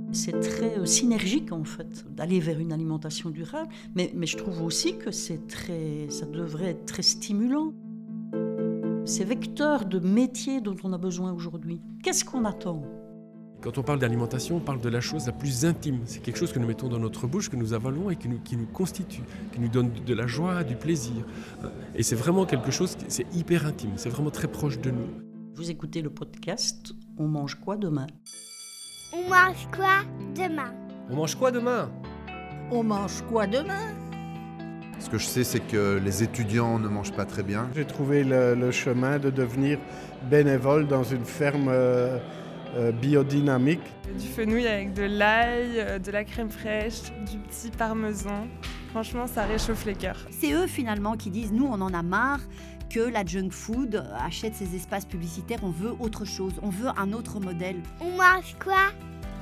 C'est très synergique en fait, d'aller vers une alimentation durable, mais je trouve aussi que ça devrait être très stimulant. C'est vecteur de métiers dont on a besoin aujourd'hui. Qu'est-ce qu'on attend ? Quand on parle d'alimentation, on parle de la chose la plus intime. C'est quelque chose que nous mettons dans notre bouche, que nous avalons et qui nous constitue, qui nous donne de la joie, du plaisir. Et c'est vraiment quelque chose, c'est hyper intime, c'est vraiment très proche de nous. Vous écoutez le podcast « On mange quoi demain ?» On mange quoi demain ? On mange quoi demain ? On mange quoi demain ? Ce que je sais, c'est que les étudiants ne mangent pas très bien. J'ai trouvé le chemin de devenir bénévole dans une ferme biodynamique. Du fenouil avec de l'ail, de la crème fraîche, du petit parmesan. Franchement, ça réchauffe les cœurs. C'est eux finalement qui disent, nous on en a marre que la junk food achète ces espaces publicitaires, on veut autre chose, on veut un autre modèle. On mange quoi demain ?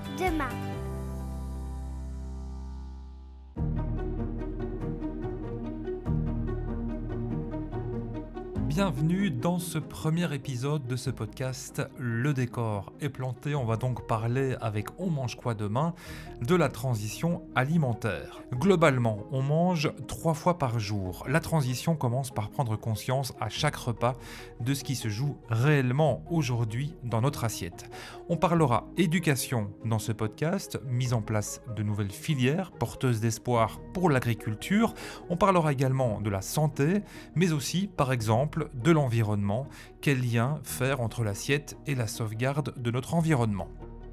Bienvenue dans ce premier épisode de ce podcast Le décor est planté. On va donc parler avec On mange quoi demain de la transition alimentaire. Globalement, on mange 3 fois par jour. La transition commence par prendre conscience à chaque repas de ce qui se joue réellement aujourd'hui dans notre assiette. On parlera éducation dans ce podcast, mise en place de nouvelles filières porteuses d'espoir pour l'agriculture. On parlera également de la santé, mais aussi, par exemple, de l'environnement. Quel lien faire entre l'assiette et la sauvegarde de notre environnement ?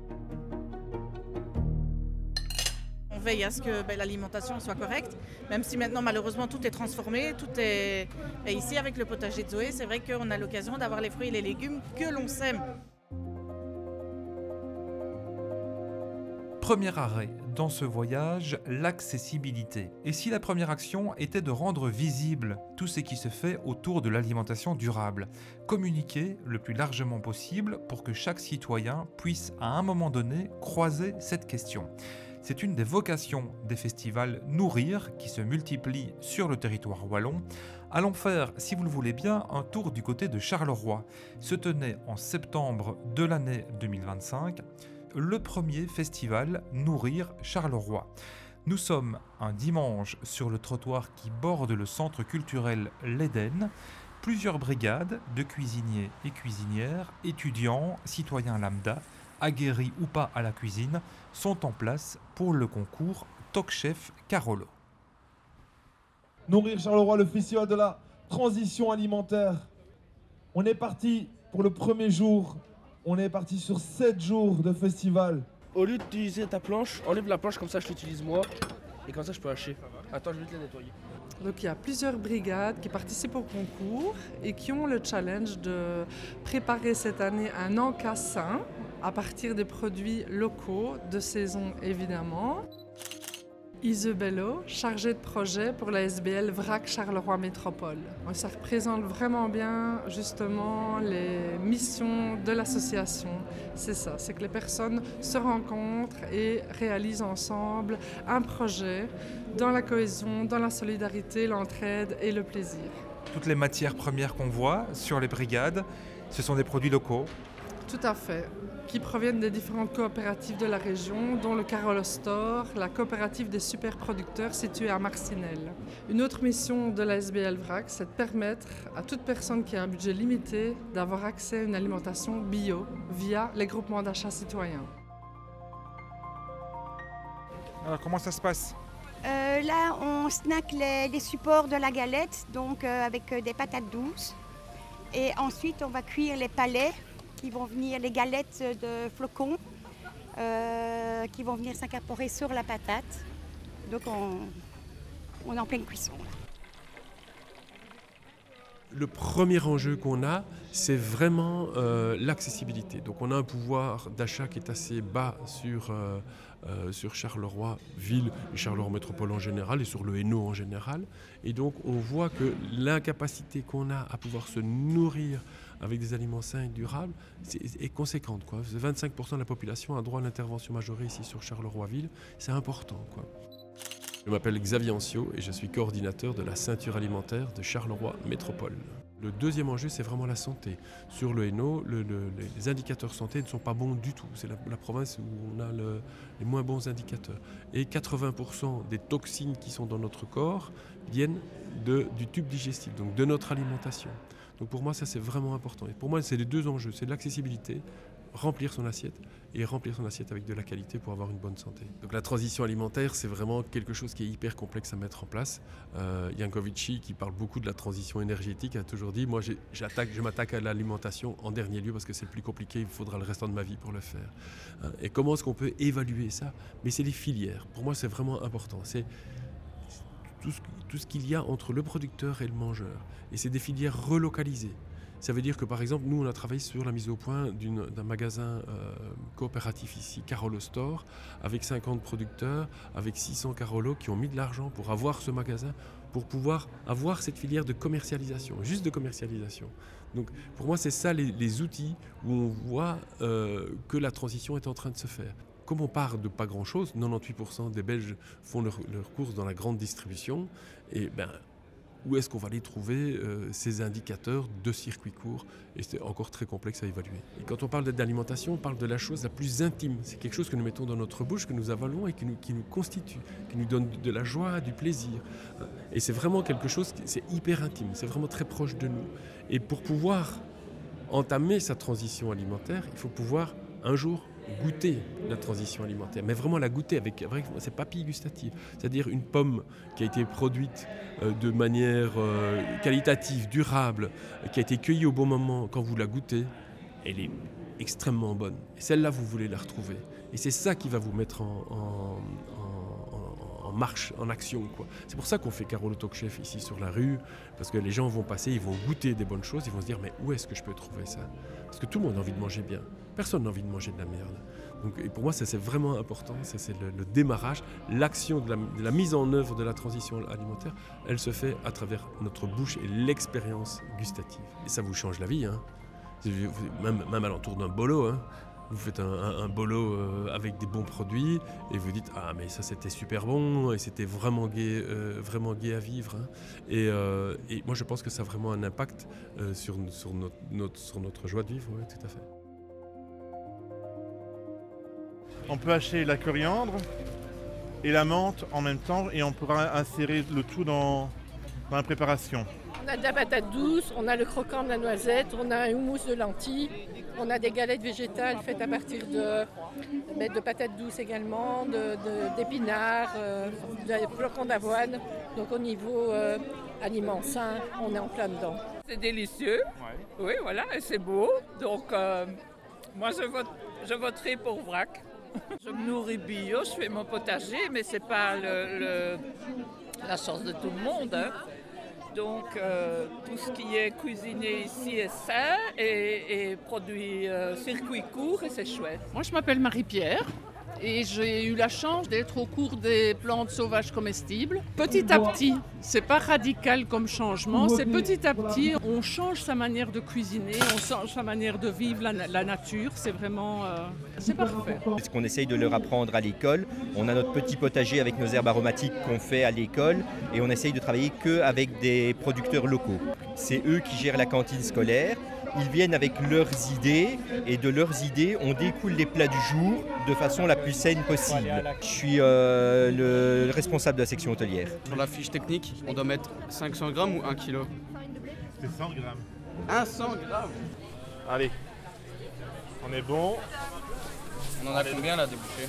On veille à ce que l'alimentation soit correcte, même si maintenant malheureusement tout est transformé, tout est... Et ici avec le potager de Zoé, c'est vrai qu'on a l'occasion d'avoir les fruits et les légumes que l'on sème. Premier arrêt dans ce voyage, l'accessibilité. Et si la première action était de rendre visible tout ce qui se fait autour de l'alimentation durable, communiquer le plus largement possible pour que chaque citoyen puisse à un moment donné croiser cette question. C'est une des vocations des festivals Nourrir qui se multiplient sur le territoire wallon. Allons faire, si vous le voulez bien, un tour du côté de Charleroi. Se tenait en septembre de l'année 2025 le premier festival Nourrir Charleroi. Nous sommes un dimanche sur le trottoir qui borde le centre culturel L'Éden. Plusieurs brigades de cuisiniers et cuisinières, étudiants, citoyens lambda, aguerris ou pas à la cuisine, sont en place pour le concours Top Chef Carolo. Nourrir Charleroi, le festival de la transition alimentaire. On est parti pour le premier jour. On est parti sur 7 jours de festival. Au lieu d'utiliser ta planche, enlève la planche, comme ça je l'utilise moi. Et comme ça je peux hacher. Attends, je vais te la nettoyer. Donc il y a plusieurs brigades qui participent au concours et qui ont le challenge de préparer cette année un encas sain à partir des produits locaux, de saison évidemment. Isabello, chargée de projet pour la SBL VRAC Charleroi Métropole. Ça représente vraiment bien justement les missions de l'association. C'est ça, c'est que les personnes se rencontrent et réalisent ensemble un projet dans la cohésion, dans la solidarité, l'entraide et le plaisir. Toutes les matières premières qu'on voit sur les brigades, ce sont des produits locaux. Tout à fait, qui proviennent des différentes coopératives de la région, dont le Carolo Store, la coopérative des super producteurs située à Marcinelle. Une autre mission de la SBL VRAC, c'est de permettre à toute personne qui a un budget limité d'avoir accès à une alimentation bio via les groupements d'achat citoyens. Alors comment ça se passe ? Là, on snack les supports de la galette, donc avec des patates douces. Et ensuite, on va cuire les palets qui vont venir, les galettes de flocons qui vont venir s'incorporer sur la patate. Donc on est en pleine cuisson. Le premier enjeu qu'on a, c'est vraiment l'accessibilité. Donc on a un pouvoir d'achat qui est assez bas sur Charleroi-Ville et Charleroi Métropole en général et sur le Hainaut en général. Et donc on voit que l'incapacité qu'on a à pouvoir se nourrir avec des aliments sains et durables est conséquente, quoi. 25% de la population a droit à l'intervention majorée ici sur Charleroi-Ville. C'est important, quoi. Je m'appelle Xavier Ancio et je suis coordinateur de la ceinture alimentaire de Charleroi Métropole. Le deuxième enjeu, c'est vraiment la santé. Sur le Hainaut, les indicateurs santé ne sont pas bons du tout. C'est la province où on a les moins bons indicateurs. Et 80% des toxines qui sont dans notre corps viennent du tube digestif, donc de notre alimentation. Donc pour moi, ça c'est vraiment important. Et pour moi, c'est les deux enjeux, c'est l'accessibilité, remplir son assiette et remplir son assiette avec de la qualité pour avoir une bonne santé. Donc la transition alimentaire, c'est vraiment quelque chose qui est hyper complexe à mettre en place. Jankovici, qui parle beaucoup de la transition énergétique, a toujours dit, moi je m'attaque à l'alimentation en dernier lieu parce que c'est le plus compliqué, il me faudra le restant de ma vie pour le faire. Et comment est-ce qu'on peut évaluer ça? Mais c'est les filières. Pour moi, c'est vraiment important. C'est tout ce qu'il y a entre le producteur et le mangeur. Et c'est des filières relocalisées. Ça veut dire que, par exemple, nous, on a travaillé sur la mise au point d'un magasin coopératif ici, Carolo Store, avec 50 producteurs, avec 600 Carolo qui ont mis de l'argent pour avoir ce magasin, pour pouvoir avoir cette filière de commercialisation, juste de commercialisation. Donc, pour moi, c'est ça les outils où on voit que la transition est en train de se faire. Comme on part de pas grand-chose, 98% des Belges font leurs courses dans la grande distribution, et où est-ce qu'on va les trouver, ces indicateurs de circuit court? Et c'est encore très complexe à évaluer. Et quand on parle d'alimentation, on parle de la chose la plus intime. C'est quelque chose que nous mettons dans notre bouche, que nous avalons et qui nous constitue, qui nous donne de la joie, du plaisir. Et c'est vraiment quelque chose, c'est hyper intime, c'est vraiment très proche de nous. Et pour pouvoir entamer sa transition alimentaire, il faut pouvoir un jour goûter la transition alimentaire, mais vraiment la goûter avec ses papilles gustatives. C'est-à-dire une pomme qui a été produite de manière qualitative, durable, qui a été cueillie au bon moment. Quand vous la goûtez, elle est extrêmement bonne. Et celle-là, vous voulez la retrouver. Et c'est ça qui va vous mettre en marche, en action, quoi. C'est pour ça qu'on fait Carolo Talk Chef ici sur la rue, parce que les gens vont passer, ils vont goûter des bonnes choses, ils vont se dire mais où est-ce que je peux trouver ça? Parce que tout le monde a envie de manger bien, personne n'a envie de manger de la merde. Donc, et pour moi, ça c'est vraiment important, c'est le démarrage, l'action de la mise en œuvre de la transition alimentaire, elle se fait à travers notre bouche et l'expérience gustative. Et ça vous change la vie, hein. Même à l'entour d'un bolo, hein. Vous faites un bolo avec des bons produits et vous dites « Ah, mais ça c'était super bon et c'était vraiment gai à vivre. Hein. » Et moi je pense que ça a vraiment un impact sur notre joie de vivre, oui, tout à fait. On peut hacher la coriandre et la menthe en même temps et on pourra insérer le tout dans la préparation. On a de la patate douce, on a le croquant de la noisette, on a un houmous de lentilles, on a des galettes végétales faites à partir de patates douces également, d'épinards, de flocons d'avoine. Donc au niveau aliments sains, on est en plein dedans. C'est délicieux, oui voilà, et c'est beau. Donc moi je voterai pour Vrac. Je me nourris bio, je fais mon potager, mais c'est pas la chance de tout le monde. Hein. Donc tout ce qui est cuisiné ici est sain et produit circuit court et c'est chouette. Moi je m'appelle Marie-Pierre et j'ai eu la chance d'être au cours des plantes sauvages comestibles. Petit à petit, c'est pas radical comme changement, c'est petit à petit, on change sa manière de cuisiner, on change sa manière de vivre la nature, c'est vraiment, c'est parfait. Ce qu'on essaye de leur apprendre à l'école, on a notre petit potager avec nos herbes aromatiques qu'on fait à l'école et on essaye de travailler qu'avec des producteurs locaux. C'est eux qui gèrent la cantine scolaire. Ils viennent avec leurs idées et de leurs idées, on découle les plats du jour de façon la plus saine possible. Je suis le responsable de la section hôtelière. Sur la fiche technique, on doit mettre 500 grammes ou 1 kilo? C'est 100 grammes. 100 grammes. Allez, on est bon. On en a combien là, des bouchées?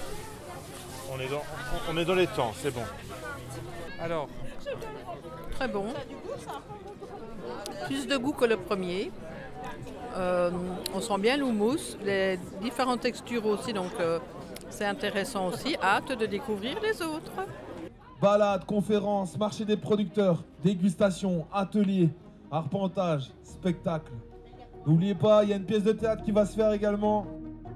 On est dans les temps, c'est bon. Alors, très bon. Plus de goût que le premier. On sent bien l'houmous, les différentes textures aussi, donc c'est intéressant aussi. Hâte de découvrir les autres. Balades, conférences, marché des producteurs, dégustation, ateliers, arpentage, spectacle. N'oubliez pas, il y a une pièce de théâtre qui va se faire également.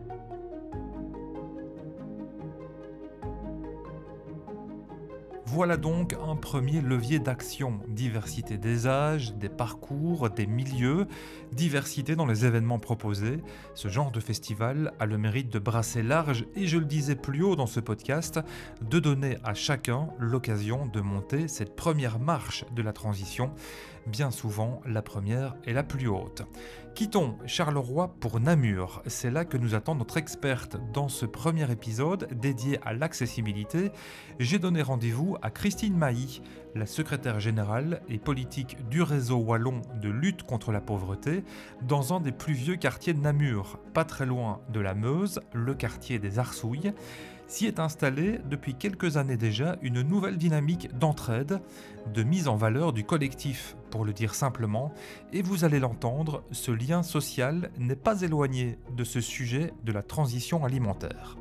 Voilà donc un premier levier d'action. Diversité des âges, des parcours, des milieux, diversité dans les événements proposés. Ce genre de festival a le mérite de brasser large et, je le disais plus haut dans ce podcast, de donner à chacun l'occasion de monter cette première marche de la transition Bien souvent, la première est la plus haute. Quittons Charleroi pour Namur. C'est là que nous attend notre experte dans ce premier épisode dédié à l'accessibilité. J'ai donné rendez-vous à Christine Mailly, la secrétaire générale et politique du réseau wallon de lutte contre la pauvreté, dans un des plus vieux quartiers de Namur, pas très loin de la Meuse, le quartier des Arsouilles. S'y est installée depuis quelques années déjà une nouvelle dynamique d'entraide, de mise en valeur du collectif, pour le dire simplement, et vous allez l'entendre, ce lien social n'est pas éloigné de ce sujet de la transition alimentaire.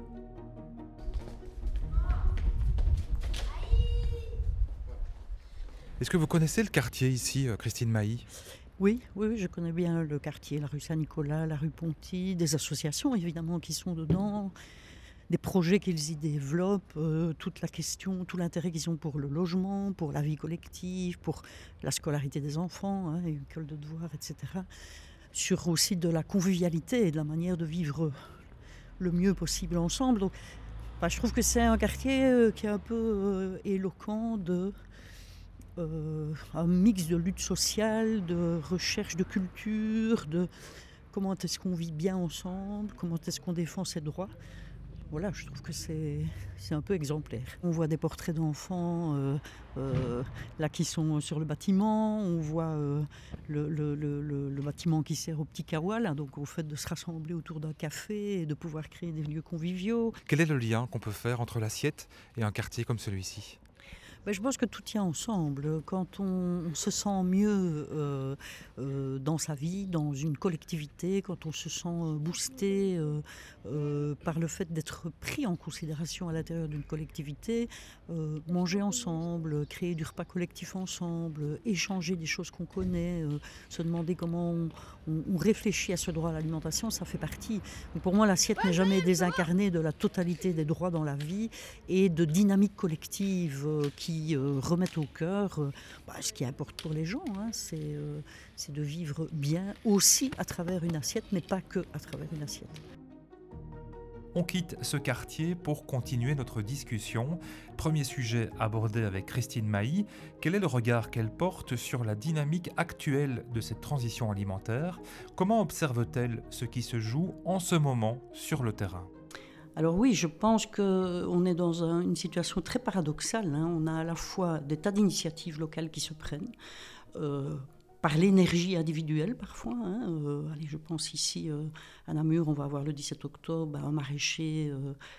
Est-ce que vous connaissez le quartier ici, Christine Mailly ? Oui, je connais bien le quartier, la rue Saint-Nicolas, la rue Ponty, des associations évidemment qui sont dedans, des projets qu'ils y développent, toute la question, tout l'intérêt qu'ils ont pour le logement, pour la vie collective, pour la scolarité des enfants, école de devoirs, etc. Sur aussi de la convivialité et de la manière de vivre le mieux possible ensemble. Donc, je trouve que c'est un quartier qui est un peu éloquent de un mix de lutte sociale, de recherche de culture, de comment est-ce qu'on vit bien ensemble, comment est-ce qu'on défend ses droits. Voilà, je trouve que c'est un peu exemplaire. On voit des portraits d'enfants là qui sont sur le bâtiment, on voit le bâtiment qui sert au petit kawa, là, donc au fait de se rassembler autour d'un café et de pouvoir créer des lieux conviviaux. Quel est le lien qu'on peut faire entre l'assiette et un quartier comme celui-ci ? Je pense que tout tient ensemble. Quand on se sent mieux dans sa vie, dans une collectivité, quand on se sent boosté par le fait d'être pris en considération à l'intérieur d'une collectivité, manger ensemble, créer du repas collectif ensemble, échanger des choses qu'on connaît, se demander comment on réfléchit à ce droit à l'alimentation, ça fait partie. Donc pour moi, l'assiette n'est jamais désincarnée de la totalité des droits dans la vie et de dynamiques collectives qui remettent au cœur ce qui importe pour les gens, c'est de vivre bien aussi à travers une assiette, mais pas que à travers une assiette. On quitte ce quartier pour continuer notre discussion. Premier sujet abordé avec Christine Mailly. Quel est le regard qu'elle porte sur la dynamique actuelle de cette transition alimentaire ? Comment observe-t-elle ce qui se joue en ce moment sur le terrain ? Alors oui, je pense qu'on est dans une situation très paradoxale. On a à la fois des tas d'initiatives locales qui se prennent, par l'énergie individuelle parfois. Allez, je pense ici à Namur, on va avoir le 17 octobre un maraîcher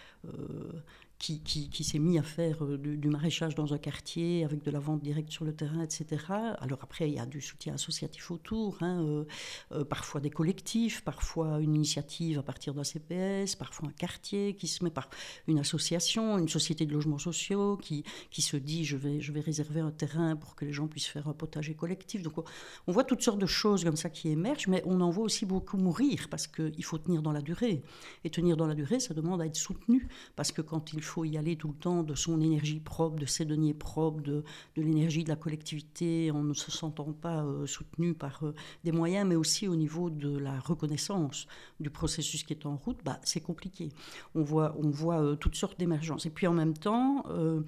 qui s'est mis à faire du maraîchage dans un quartier avec de la vente directe sur le terrain, etc. Alors après, il y a du soutien associatif autour, parfois des collectifs, parfois une initiative à partir d'un CPS, parfois un quartier qui se met par une association, une société de logements sociaux qui se dit je vais réserver un terrain pour que les gens puissent faire un potager collectif. Donc on voit toutes sortes de choses comme ça qui émergent, mais on en voit aussi beaucoup mourir parce qu'il faut tenir dans la durée. Et tenir dans la durée, ça demande à être soutenu parce que quand il faut y aller tout le temps de son énergie propre, de ses deniers propres, de l'énergie de la collectivité, en ne se sentant pas soutenu par des moyens, mais aussi au niveau de la reconnaissance du processus qui est en route, c'est compliqué. On voit toutes sortes d'émergences. Et puis en même temps,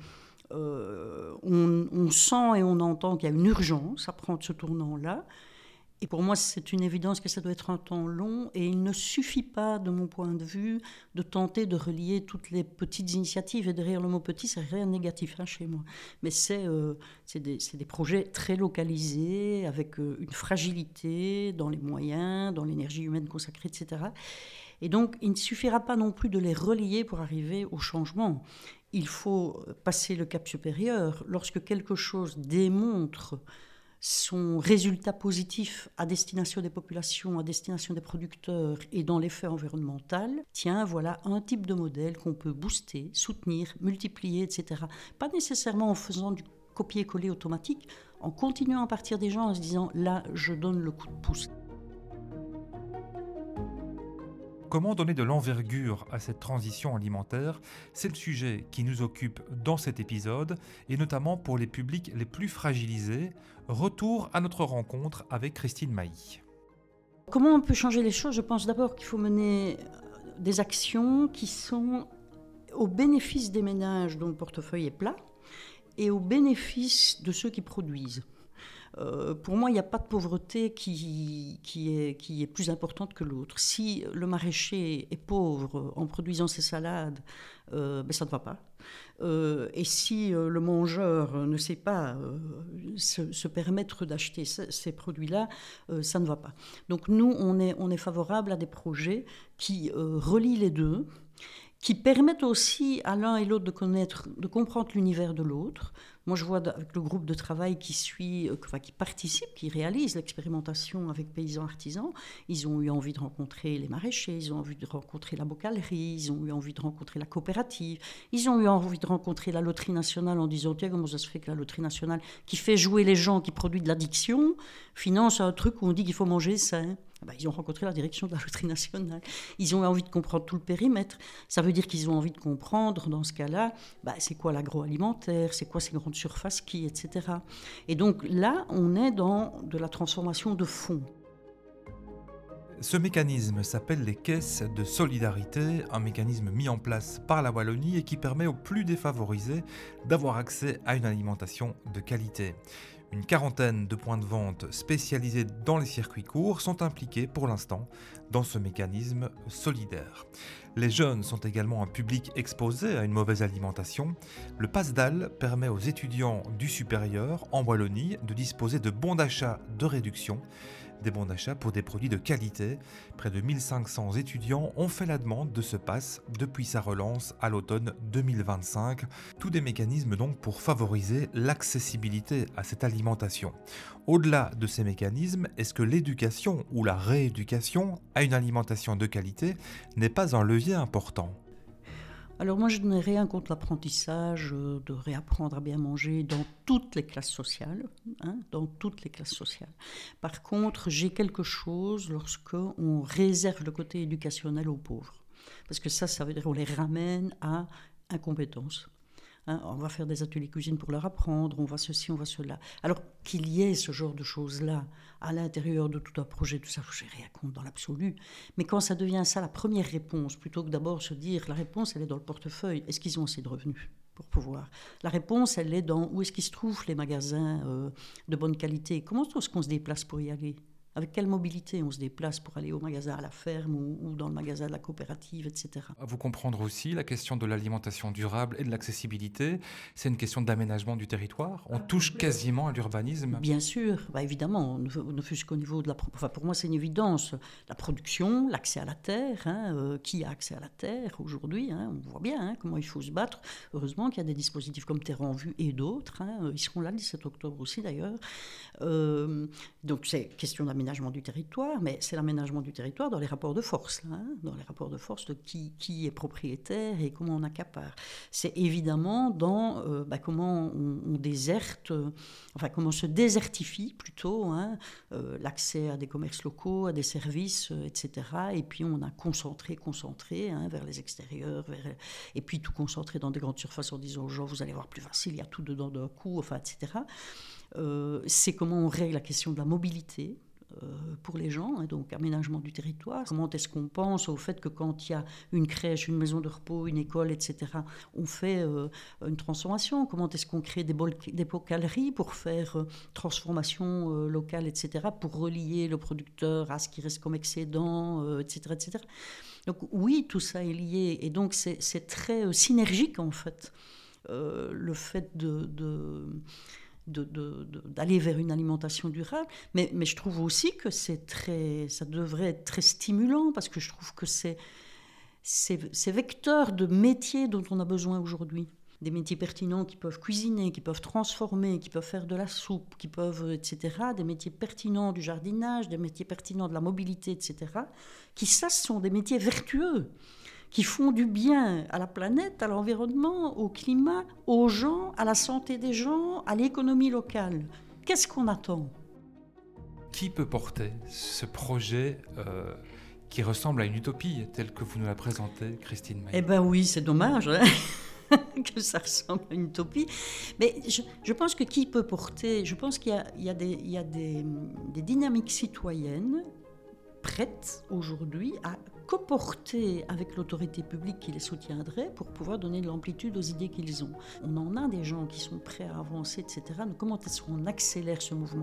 on sent et on entend qu'il y a une urgence à prendre ce tournant-là. Et pour moi, c'est une évidence que ça doit être un temps long et il ne suffit pas, de mon point de vue, de tenter de relier toutes les petites initiatives. Et derrière le mot « petit », c'est rien de négatif chez moi. Mais c'est des projets très localisés, avec une fragilité dans les moyens, dans l'énergie humaine consacrée, etc. Et donc, il ne suffira pas non plus de les relier pour arriver au changement. Il faut passer le cap supérieur. Lorsque quelque chose démontre son résultat positif à destination des populations, à destination des producteurs et dans l'effet environnemental, tiens, voilà un type de modèle qu'on peut booster, soutenir, multiplier, etc. Pas nécessairement en faisant du copier-coller automatique, en continuant à partir des gens en se disant « là, je donne le coup de pouce ». Comment donner de l'envergure à cette transition alimentaire ? C'est le sujet qui nous occupe dans cet épisode, et notamment pour les publics les plus fragilisés. Retour à notre rencontre avec Christine Mailly. Comment on peut changer les choses ? Je pense d'abord qu'il faut mener des actions qui sont au bénéfice des ménages dont le portefeuille est plat et au bénéfice de ceux qui produisent. Pour moi, il n'y a pas de pauvreté qui est plus importante que l'autre. Si le maraîcher est pauvre en produisant ses salades, ça ne va pas. Et si le mangeur ne sait pas se permettre d'acheter ces produits-là, ça ne va pas. Donc nous, on est favorable à des projets qui relient les deux, qui permettent aussi à l'un et l'autre de comprendre l'univers de l'autre. Moi, je vois avec le groupe de travail qui participe, qui réalise l'expérimentation avec paysans artisans, ils ont eu envie de rencontrer les maraîchers, ils ont envie de rencontrer la bocalerie, ils ont eu envie de rencontrer la coopérative, ils ont eu envie de rencontrer la loterie nationale en disant, tiens, comment ça se fait que la loterie nationale, qui fait jouer les gens, qui produit de l'addiction, finance un truc où on dit qu'il faut manger sain. Ils ont rencontré la direction de la loterie nationale. Ils ont envie de comprendre tout le périmètre. Ça veut dire qu'ils ont envie de comprendre, dans ce cas-là, c'est quoi l'agroalimentaire, c'est quoi ces grandes surfaces etc. Et donc là, on est dans de la transformation de fond. Ce mécanisme s'appelle les caisses de solidarité, un mécanisme mis en place par la Wallonie et qui permet aux plus défavorisés d'avoir accès à une alimentation de qualité. Une quarantaine de points de vente spécialisés dans les circuits courts sont impliqués pour l'instant dans ce mécanisme solidaire. Les jeunes sont également un public exposé à une mauvaise alimentation. Le Pass-DAL permet aux étudiants du supérieur en Wallonie de disposer de bons d'achat de réduction, des bons d'achat pour des produits de qualité. Près de 1500 étudiants ont fait la demande de ce pass depuis sa relance à l'automne 2025. Tous des mécanismes donc pour favoriser l'accessibilité à cette alimentation. Au-delà de ces mécanismes, est-ce que l'éducation ou la rééducation à une alimentation de qualité n'est pas un levier important ? Alors moi, je n'ai rien contre l'apprentissage, de réapprendre à bien manger dans toutes les classes sociales, dans toutes les classes sociales. Par contre, j'ai quelque chose lorsque on réserve le côté éducationnel aux pauvres. Parce que ça veut dire qu'on les ramène à incompétence. On va faire des ateliers cuisine pour leur apprendre, on va ceci, on va cela. Alors qu'il y ait ce genre de choses-là à l'intérieur de tout un projet, tout ça, je n'ai rien contre dans l'absolu. Mais quand ça devient ça la première réponse, plutôt que d'abord se dire la réponse, elle est dans le portefeuille, est-ce qu'ils ont assez de revenus pour pouvoir ? La réponse, elle est dans où est-ce qu'ils se trouvent les magasins de bonne qualité ? Comment est-ce qu'on se déplace pour y aller ? Avec quelle mobilité on se déplace pour aller au magasin à la ferme ou dans le magasin de la coopérative, etc. À vous comprendre aussi, la question de l'alimentation durable et de l'accessibilité, c'est une question d'aménagement du territoire. On touche quasiment à l'urbanisme. Bien sûr, évidemment, ne fût-ce qu'au niveau de la... pour moi, c'est une évidence. La production, l'accès à la terre, qui a accès à la terre aujourd'hui, on voit bien comment il faut se battre. Heureusement qu'il y a des dispositifs comme Terre en Vue et d'autres. Ils seront là le 17 octobre aussi, d'ailleurs. Donc, c'est question d'aménagement du territoire, mais c'est l'aménagement du territoire dans les rapports de force, dans les rapports de force de qui est propriétaire et comment on accapare. C'est évidemment dans comment on déserte, comment se désertifie plutôt, l'accès à des commerces locaux, à des services, etc. Et puis on a concentré vers les extérieurs, et puis tout concentré dans des grandes surfaces en disant aux gens, vous allez voir plus facile, il y a tout dedans d'un coup, etc. C'est comment on règle la question de la mobilité pour les gens, donc aménagement du territoire. Comment est-ce qu'on pense au fait que quand il y a une crèche, une maison de repos, une école, etc., on fait une transformation. Comment est-ce qu'on crée des bocaleries pour faire transformation locale, etc., pour relier le producteur à ce qui reste comme excédent, etc., etc. Donc oui, tout ça est lié, et donc c'est très synergique en fait, le fait d'aller vers une alimentation durable, mais je trouve aussi que ça devrait être très stimulant, parce que je trouve que c'est vecteur de métiers dont on a besoin aujourd'hui. Des métiers pertinents qui peuvent cuisiner, qui peuvent transformer, qui peuvent faire de la soupe, qui peuvent, etc. Des métiers pertinents du jardinage, des métiers pertinents de la mobilité, etc. Qui, ça, sont des métiers vertueux, qui font du bien à la planète, à l'environnement, au climat, aux gens, à la santé des gens, à l'économie locale. Qu'est-ce qu'on attend ? Qui peut porter ce projet qui ressemble à une utopie, telle que vous nous la présentez, Christine Maillet ? Eh bien oui, c'est dommage que ça ressemble à une utopie. Mais je pense que qui peut porter ? Je pense qu'il y a des dynamiques citoyennes prêtes aujourd'hui à coporter avec l'autorité publique qui les soutiendrait pour pouvoir donner de l'amplitude aux idées qu'ils ont. On en a des gens qui sont prêts à avancer, etc. Donc comment est-ce qu'on accélère ce mouvement-là ?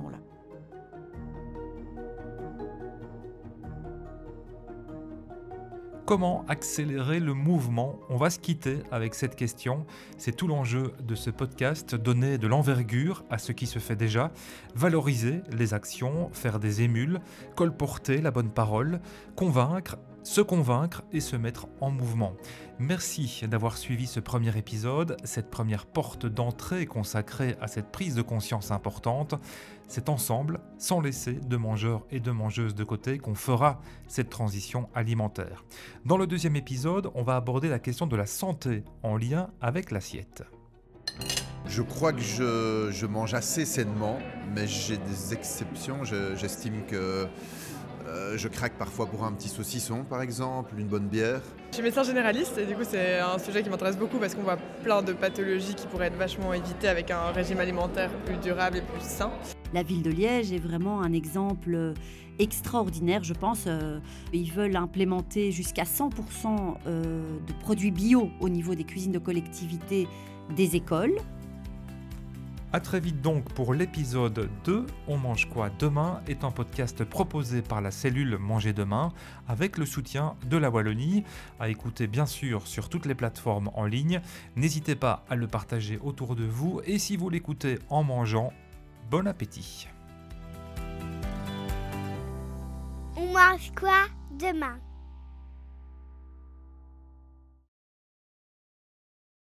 Comment accélérer le mouvement ? On va se quitter avec cette question. C'est tout l'enjeu de ce podcast, donner de l'envergure à ce qui se fait déjà, valoriser les actions, faire des émules, colporter la bonne parole, convaincre, se convaincre et se mettre en mouvement. Merci d'avoir suivi ce premier épisode, cette première porte d'entrée consacrée à cette prise de conscience importante. C'est ensemble, sans laisser de mangeurs et de mangeuses de côté, qu'on fera cette transition alimentaire. Dans le deuxième épisode, on va aborder la question de la santé en lien avec l'assiette. Je crois que je mange assez sainement, mais j'ai des exceptions. J'estime que je craque parfois pour un petit saucisson, par exemple, une bonne bière. Je suis médecin généraliste et du coup c'est un sujet qui m'intéresse beaucoup parce qu'on voit plein de pathologies qui pourraient être vachement évitées avec un régime alimentaire plus durable et plus sain. La ville de Liège est vraiment un exemple extraordinaire, je pense. Ils veulent implémenter jusqu'à 100% de produits bio au niveau des cuisines de collectivité des écoles. A très vite donc pour l'épisode 2, On mange quoi demain est un podcast proposé par la cellule Manger demain avec le soutien de la Wallonie, à écouter bien sûr sur toutes les plateformes en ligne. N'hésitez pas à le partager autour de vous et si vous l'écoutez en mangeant, bon appétit. On mange quoi demain ?